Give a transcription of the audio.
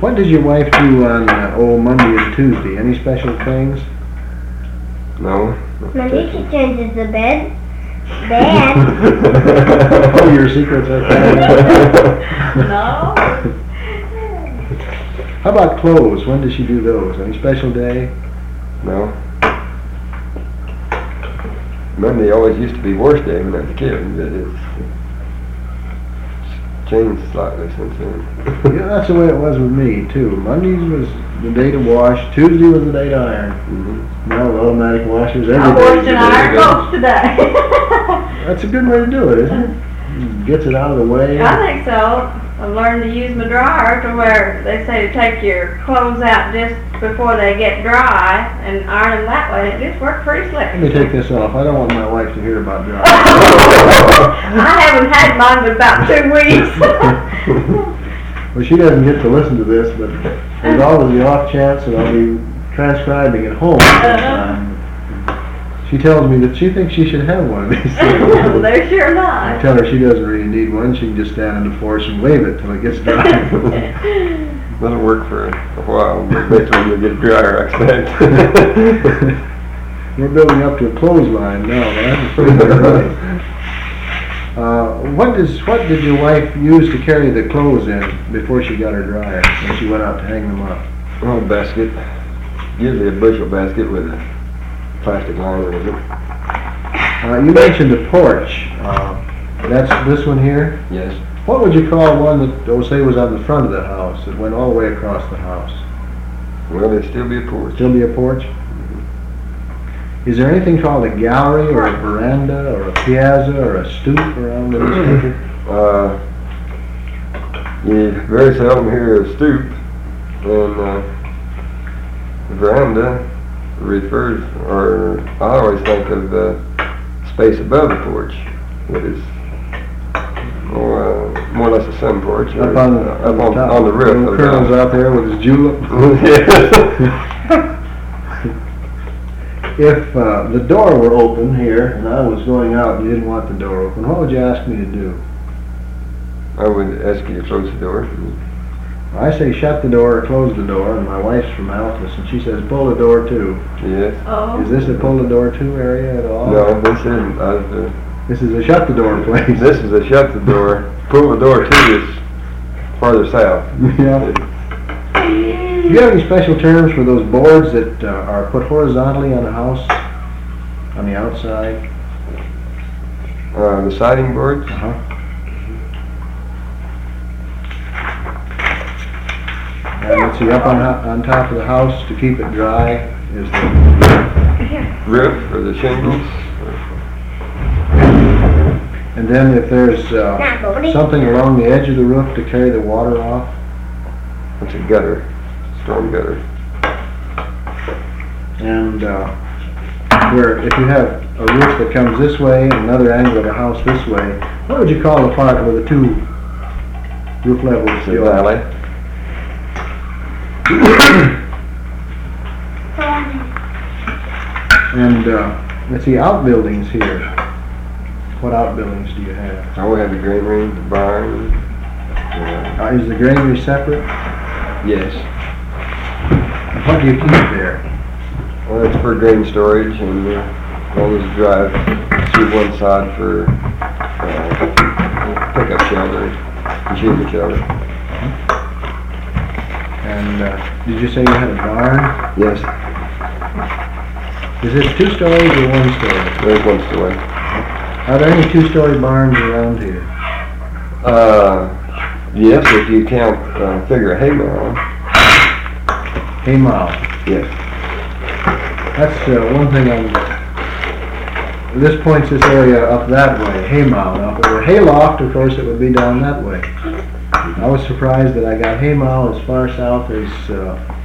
What does your wife do on Monday and Tuesday? Any special things? No. Monday she changes the bed. Oh, your secrets are No. How about clothes? When does she do those? Any special day? No. Monday always used to be wash day when I was a kid, but it's changed slightly since then. Yeah, that's the way it was with me too. Mondays was the day to wash. Tuesday was the day to iron. Mm-hmm. Now automatic washers every I day. washed an iron clothes today. That's a good way to do it, isn't it? Gets it out of the way. I think so. I've learned to use my dryer to where they say to take your clothes out just before they get dry and iron them that way. It just worked pretty slick. Let me take this off. I don't want my wife to hear about dry. I haven't had mine but about 2 weeks. Well, she doesn't get to listen to this, but there's always the off chance that I'll be transcribing at home sometime. She tells me that she thinks she should have one of these things. They're sure I not. tell her she doesn't really need one. She can just stand on the porch and wave it till it gets dry. That'll work for a while, but eventually you'll get a dryer, I expect. We're building up to a clothesline now, man. What did your wife use to carry the clothes in before she got her dryer when she went out to hang them up? Oh, basket. Usually a bushel basket with a plastic liner in it. You mentioned the porch. That's this one here? Yes. What would you call one that, say, was on the front of the house, that went all the way across the house? Well, there'd still be a porch. Still be a porch? Is there anything called a gallery or a veranda or a piazza or a stoop around in this country? You very seldom hear a stoop, and the veranda refers, or I always think of the space above the porch, that is more or less a sun porch. Up on the roof. Little Colonel's out there with his julep. If the door were open here and I was going out and you didn't want the door open, what would you ask me to do? I would ask you to close the door. I say shut the door or close the door, and my wife's from Altus and she says pull the door to. Yes. Oh. Is this a pull the door to area at all? No, this isn't. This is a shut the door place. This is a shut the door. Pull the door to is farther south. Yeah. Do you have any special terms for those boards that are put horizontally on a house, on the outside? The siding boards? Uh-huh. And let's see, up on top of the house to keep it dry is the Roof or the shingles? and then if there's something along the edge of the roof to carry the water off. It's a gutter, storm gutter. And where if you have a roof that comes this way and another angle of the house this way, what would you call the part where the two roof levels It's a go? valley. And let's see, outbuildings here. What outbuildings do you have? I will have the granary, the barn. Is the granary separate? Yes. What do you keep there? Well, it's for grain storage, and always drive through one side for pickup shelter, machine shelter. And did you say you had a barn? Yes, Is it 2 stories or 1 story? there's one story. Are there any 2-story barns around here? Yes, if you count figure a hay mow. Hay mow. Yes. That's one thing this points this area up that way, hay mow. Now if it were hay loft, of course it would be down that way. I was surprised that I got hay mow as far south as